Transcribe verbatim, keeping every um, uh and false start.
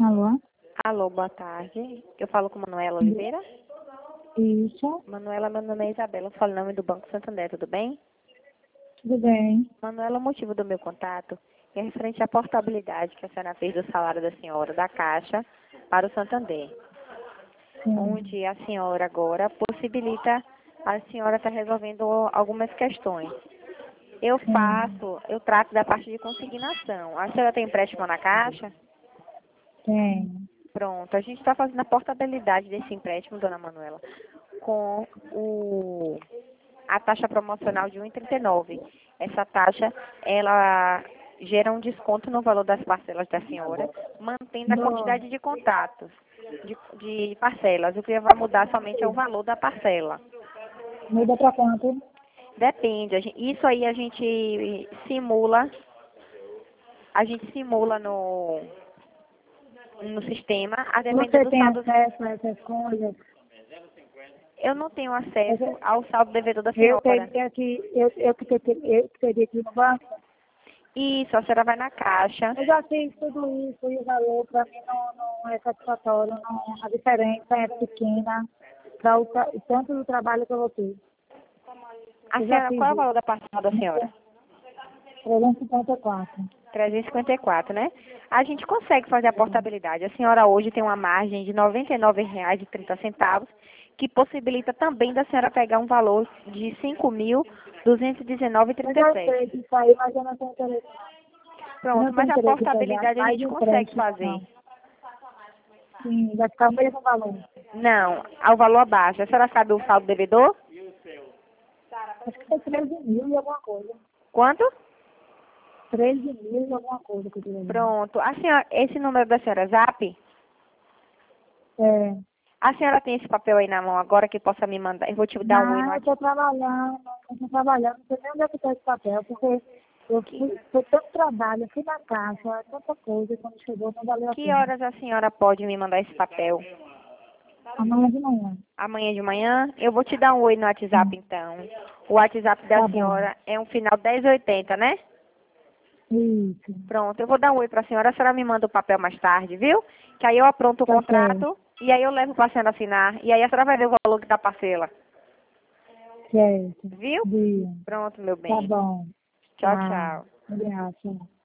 Alô? Alô, boa tarde. Eu falo com Manuela Oliveira. Isso, Manuela, meu nome é Isabela, eu falo em nome do Banco Santander, tudo bem? tudo bem. Manuela, o motivo do meu contato é referente à portabilidade que a senhora fez do salário da senhora da Caixa para o Santander, Sim, onde a senhora agora possibilita a senhora estar resolvendo algumas questões. Eu sim, faço, eu trato da parte de consignação. A senhora tem empréstimo na Caixa? tem. Pronto, a gente está fazendo a portabilidade desse empréstimo, dona Manuela, com o, a taxa promocional de um vírgula trinta e nove. Essa taxa, ela gera um desconto no valor das parcelas da senhora, mantendo a Do, quantidade de contatos, de, de parcelas. O que vai mudar somente é o valor da parcela. muda pra quanto? Depende, a gen- isso aí a gente simula, a gente simula no, no sistema, a depender Você do tem saldo. acesso a essas coisas? Eu não tenho acesso Essa- ao saldo devedor da Eu senhora. teria que, eu, eu, que ter- eu que teria que ir no banco. Isso, a senhora vai na caixa. Eu já fiz tudo isso e o valor para mim não, não é satisfatório. Não, a diferença é pequena para o, tra- o tanto do trabalho que eu vou ter. A Eu já senhora, fiz qual é o isso. valor da parcela da senhora? trezentos e cinquenta e quatro. trezentos e cinquenta e quatro, né? A gente consegue fazer a portabilidade. A senhora hoje tem uma margem de noventa e nove reais e trinta centavos, que possibilita também da senhora pegar um valor de cinco mil duzentos e dezenove Eu vírgula trinta já e sei sete. disso aí, mas eu não tenho interesse. Eu Pronto, não tenho mas a interesse em pegar portabilidade a mais gente consegue empréstimo, fazer. não. Sim, vai ficar o mesmo valor. Não, ao valor abaixo. A senhora sabe o saldo devedor? Acho que foi treze mil e alguma coisa. Quanto? treze mil e alguma coisa que eu tive ali. Pronto. A senhora, esse número da senhora é Zap? É. A senhora tem esse papel aí na mão agora que possa me mandar? Eu vou te dar um oi no Não, eu estou WhatsApp. trabalhando, eu estou trabalhando, não sei nem onde é que está esse papel, porque eu fui, foi tanto trabalho, eu fui na caixa, tanta coisa, quando chegou não valeu a Que pena. horas a senhora pode me mandar esse papel? Amanhã de manhã. Amanhã de manhã? Eu vou te dar um oi no WhatsApp Sim, então. O WhatsApp da tá bom. senhora é um final dez oitenta, né? Isso, Pronto, eu vou dar um oi para a senhora, a senhora me manda o papel mais tarde, viu? Que aí eu apronto o tá certo, contrato e aí eu levo para a senhora assinar. E aí a senhora vai ver o valor que da parcela. certo. Viu? Dia. Pronto, meu Tá bem. bom. Tchau, Tá. tchau. Obrigada.